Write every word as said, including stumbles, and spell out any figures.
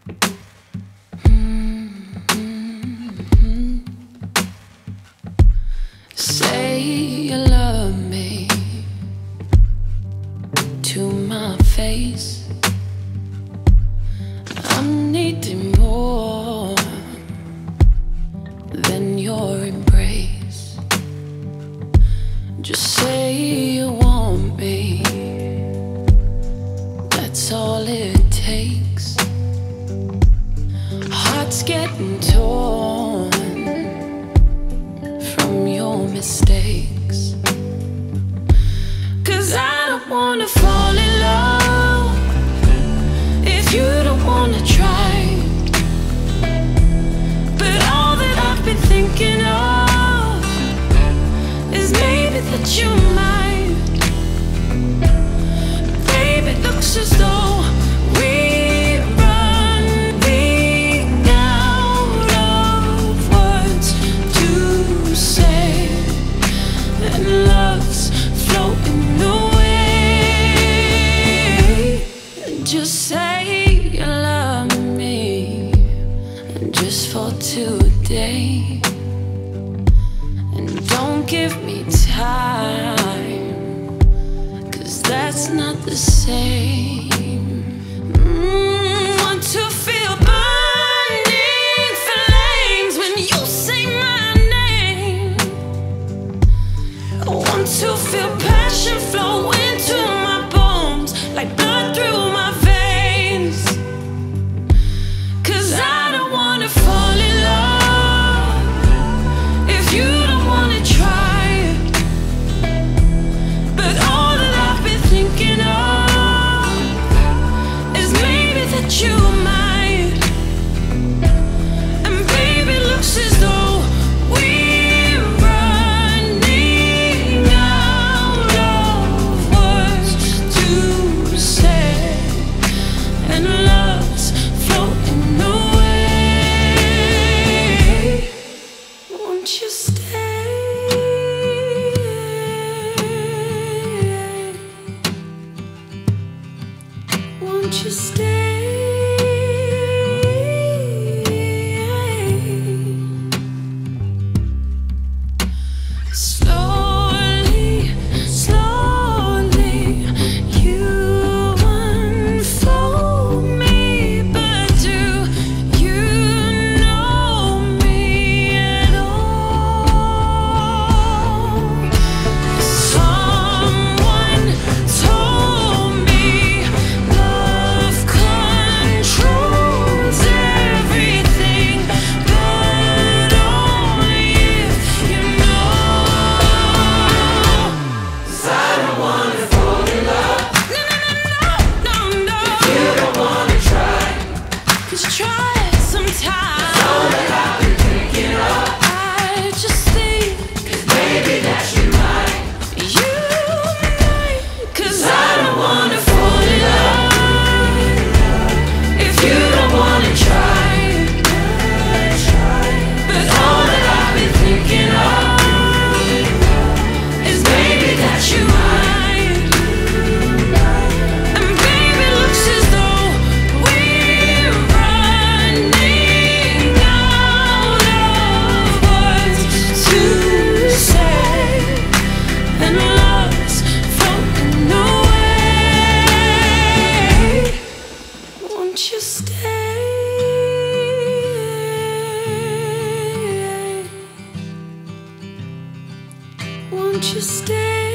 Say you love me to my face. I'm needing more than your embrace. Just say you want me, that's all it takes. Heart's getting torn from your mistakes. 'Cause I don't wanna fall in love if you don't wanna try. But all that I've been thinking of is maybe that you might. Baby, it looks as though we're running out of words to say, and love's floating away. Just say you love me, just for today, and don't give me time, 'cause that's not the same. Mm, want to feel burning flames when you say my name. I want to feel passion flow into my bones, like blood through my veins. 'Cause I don't wanna fall in love if you don't wanna try. But all that I've been thinking of is maybe that you might. And baby, it looks as though we're running out of words to say, and love's floating away. Won't you stay? Won't you stay? Slowly, slowly, you unfold me, but do you know me at all? Someone told me love controls everything, but only if you know. 'Cause I don't wanna fall in love. No, no, no, no, no, no. If you don't wanna try, 'cause try sometime. All that I've been thinking of, I just think, 'cause maybe that you might. You might. 'Cause I don't wanna fall in love if you don't wanna try. But all that I've been thinking of is maybe that you might. And baby, it looks as though we're running out of words to say, and love's floating away. Won't you stay? Won't you stay?